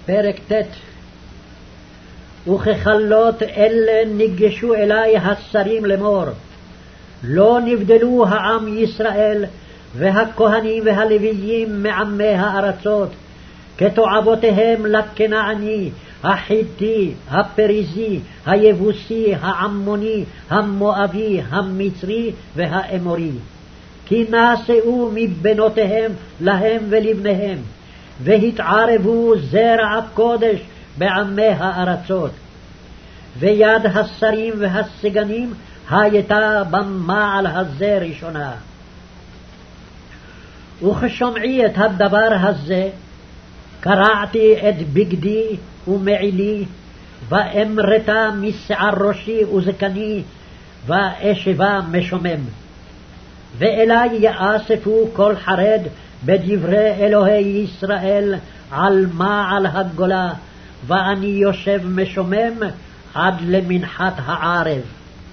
פרק ט'. וככלות אלה ניגשו אלי השרים לאמור, לא נבדלו העם ישראל והכהנים והלוויים מעמי הארצות, כתועבותיהם לכנעני, החיתי, הפריזי, היבוסי, העמוני, המואבי, המצרי והאמורי. כי נשאו מבנותיהם להם ולבניהם, והתערבו זרע הקודש בעמי הארצות. ויד השרים והסגנים הייתה במעל הזה ראשונה. וכשומעי את הדבר הזה, קרעתי את בגדי ומעילי, ואמרתה משער ראשי וזקני, ואשבה משומם. ואלי יאספו כל חרד בדברי אלוהי ישראל על מעל הגולה, ואני יושב משומם עד למנחת הערב.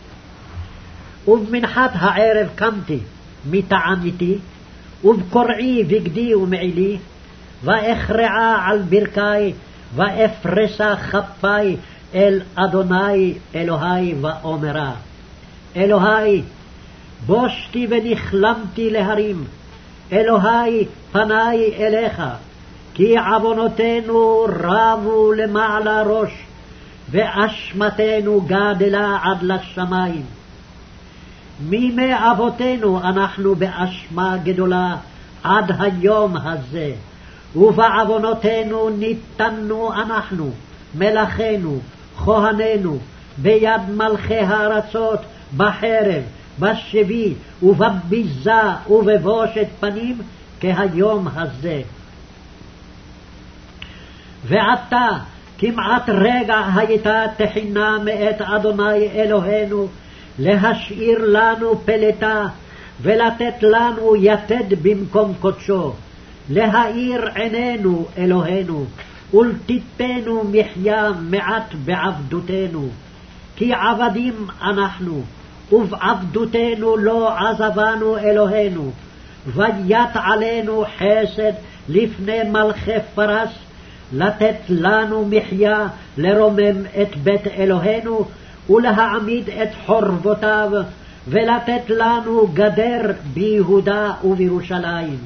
ובמנחת הערב קמתי מתעניתי, ובקורעי בגדי ומעילי, ואכרעה על ברכי, ואפרסה כפי אל אדוני אלוהי, ואומרה, אלוהי, בושתי ונכלמתי להרים, אלוהי פני אליך, כי עוונותינו רבו למעלה ראש, ואשמתנו גדלה עד לשמיים. מימי אבותינו אנחנו באשמה גדולה עד היום הזה, ובעוונותינו ניתנו אנחנו, מלאכינו, כהנינו, ביד מלכי הארצות, בחרב, בשבי ובביזה ובבושת פנים כהיום הזה. ועתה כמעט רגע הייתה תחינה מאת אדוני אלוהינו להשאיר לנו פלטה ולתת לנו יתד במקום קודשו, להאיר עינינו אלוהינו ולתיתנו מחיה מעט בעבדותנו, כי עבדים אנחנו, ובעבדותנו לא עזבנו אלוהינו, ויית עלינו חסד לפני מלכי פרס, לתת לנו מחיה לרומם את בית אלוהינו ולהעמיד את חורבותיו, ולתת לנו גדר ביהודה ובירושלים.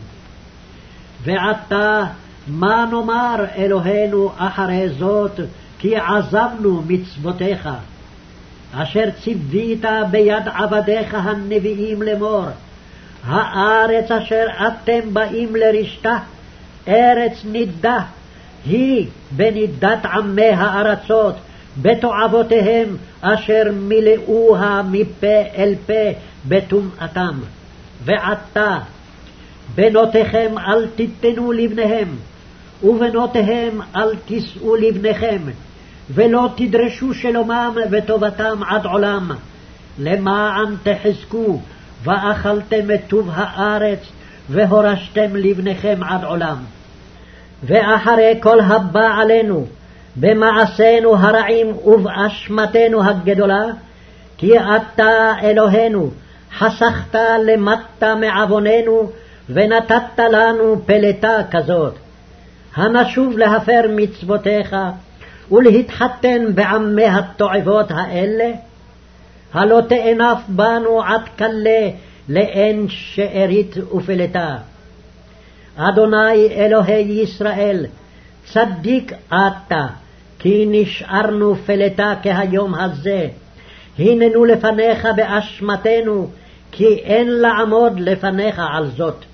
ועתה מה נאמר אלוהינו אחרי זאת, כי עזבנו מצוותיך, אשר ציווית ביד עבדיך הנביאים לאמור, הארץ אשר אתם באים לרשתה, ארץ נידה, היא בנידת עמי הארצות, בתועבותיהם אשר מילאוה מפה אל פה בטומאתם. ועתה בנותיכם אל תיתנו לבניהם, ובנותיהם אל תישאו לבניכם, ולא תדרשו שלומם וטובתם עד עולם, למען תחזקו ואכלתם את טוב הארץ, והורשתם לבניכם עד עולם. ואחרי כל הבא עלינו במעשינו הרעים ובאשמתנו הגדולה, כי אתה אלוהינו חסכת למטה מעווננו, ונתת לנו פלטה כזאת. הנשוב להפר מצוותיך ולהתחתן בעמי התועבות האלה, הלא תאנף בנו עד כלה לאין שארית ופלטה. אדוני אלוהי ישראל, צדיק אתה, כי נשארנו פלטה כהיום הזה. הננו לפניך באשמתנו, כי אין לעמוד לפניך על זאת.